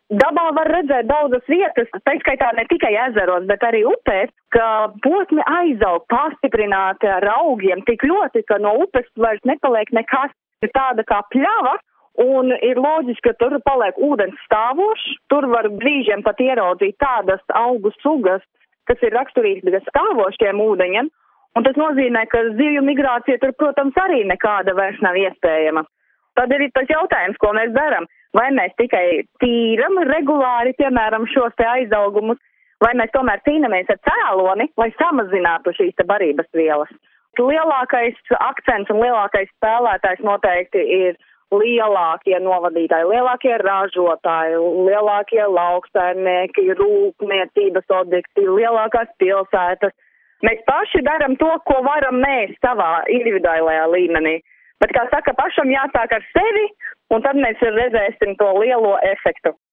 Dabā var redzēt daudzas vietas, tā skaitā ne tikai ezeros, bet arī upēs, ka potni aizaug pastiprināti ar augiem tik ļoti, ka no upes vairs nepaliek nekas. Ir tāda kā pļava, un ir loģiski, ka tur paliek ūdens stāvošs. Tur var brīžiem pat ieraudzīt tādas augu sugas, kas ir raksturīgas stāvošiem ūdeņiem. Un tas nozīmē, ka zivju migrācija tur, protams, arī nekāda vairs nav iespējama. Tad ir tas jautājums, ko mēs darām. Vai mēs tikai tīram regulāri, piemēram, šos te aizaugumus, vai mēs tomēr cīnāmies ar cēloni, lai samazinātu šīs te barības vielas. Lielākais akcents un lielākais spēlētājs noteikti ir lielākie novadītāji, lielākie ražotāji, lielākie lauksaimnieki, rūpniecības objekti, lielākās pilsētas. Mēs paši darām to, ko varam mēs savā individuālajā līmenī. Bet, kā saka, pašam jāsāk ar sevi, un tad mēs redzēsim to lielo efektu.